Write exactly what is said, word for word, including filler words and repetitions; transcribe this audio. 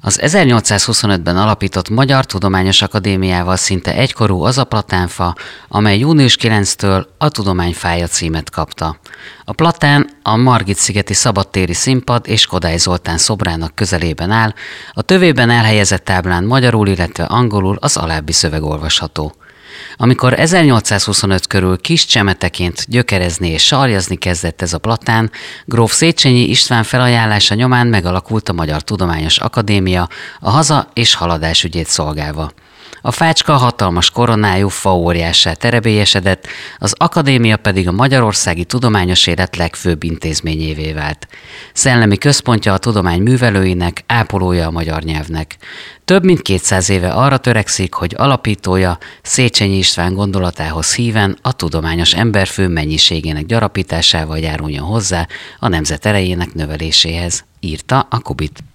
Az ezernyolcszázhuszonötben alapított Magyar Tudományos Akadémiával szinte egykorú az a platánfa, amely június kilencedikétől a Tudományfája címet kapta. A platán a Margit-szigeti szabadtéri színpad és Kodály Zoltán szobrának közelében áll, a tövében elhelyezett táblán magyarul, illetve angolul az alábbi szöveg olvasható. Amikor ezernyolcszázhuszonöt körül kis csemeteként gyökerezni és sarjazni kezdett ez a platán, gróf Széchenyi István felajánlása nyomán megalakult a Magyar Tudományos Akadémia a haza- és haladás ügyét szolgálva. A fácska hatalmas koronájú faóriássá terebélyesedett, az akadémia pedig a magyarországi tudományos élet legfőbb intézményévé vált. Szellemi központja a tudomány művelőinek, ápolója a magyar nyelvnek. Több mint kétszáz éve arra törekszik, hogy alapítója Széchenyi István gondolatához híven a tudományos emberfő mennyiségének gyarapításával járuljon hozzá a nemzet erejének növeléséhez, írta a Kubit.